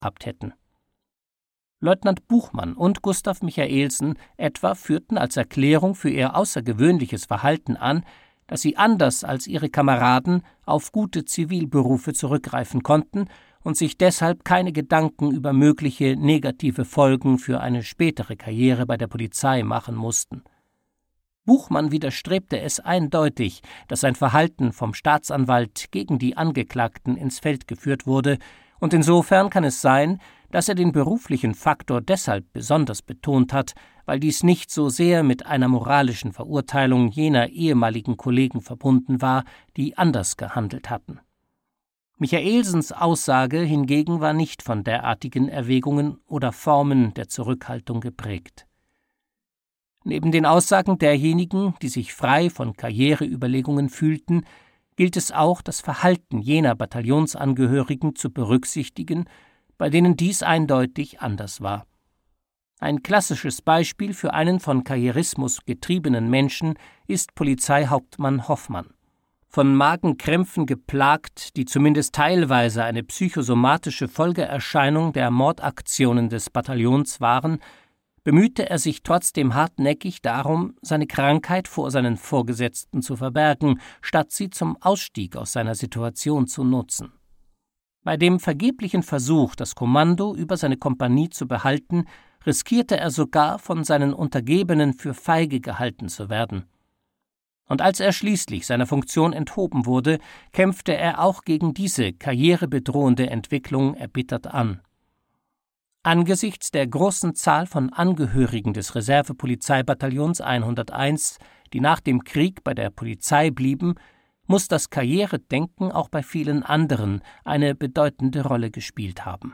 gehabt hätten. Leutnant Buchmann und Gustav Michaelsen etwa führten als Erklärung für ihr außergewöhnliches Verhalten an, dass sie anders als ihre Kameraden auf gute Zivilberufe zurückgreifen konnten und sich deshalb keine Gedanken über mögliche negative Folgen für eine spätere Karriere bei der Polizei machen mussten. Buchmann widerstrebte es eindeutig, dass sein Verhalten vom Staatsanwalt gegen die Angeklagten ins Feld geführt wurde, und insofern kann es sein, dass er den beruflichen Faktor deshalb besonders betont hat, weil dies nicht so sehr mit einer moralischen Verurteilung jener ehemaligen Kollegen verbunden war, die anders gehandelt hatten. Michaelsens Aussage hingegen war nicht von derartigen Erwägungen oder Formen der Zurückhaltung geprägt. Neben den Aussagen derjenigen, die sich frei von Karriereüberlegungen fühlten, gilt es auch, das Verhalten jener Bataillonsangehörigen zu berücksichtigen, bei denen dies eindeutig anders war. Ein klassisches Beispiel für einen von Karrierismus getriebenen Menschen ist Polizeihauptmann Hoffmann. Von Magenkrämpfen geplagt, die zumindest teilweise eine psychosomatische Folgeerscheinung der Mordaktionen des Bataillons waren, bemühte er sich trotzdem hartnäckig darum, seine Krankheit vor seinen Vorgesetzten zu verbergen, statt sie zum Ausstieg aus seiner Situation zu nutzen. Bei dem vergeblichen Versuch, das Kommando über seine Kompanie zu behalten, riskierte er sogar, von seinen Untergebenen für feige gehalten zu werden. Und als er schließlich seiner Funktion enthoben wurde, kämpfte er auch gegen diese karrierebedrohende Entwicklung erbittert an. Angesichts der großen Zahl von Angehörigen des Reservepolizeibataillons 101, die nach dem Krieg bei der Polizei blieben, muss das Karrieredenken auch bei vielen anderen eine bedeutende Rolle gespielt haben.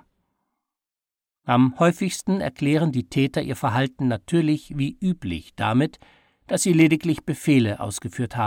Am häufigsten erklären die Täter ihr Verhalten natürlich wie üblich damit, dass sie lediglich Befehle ausgeführt haben.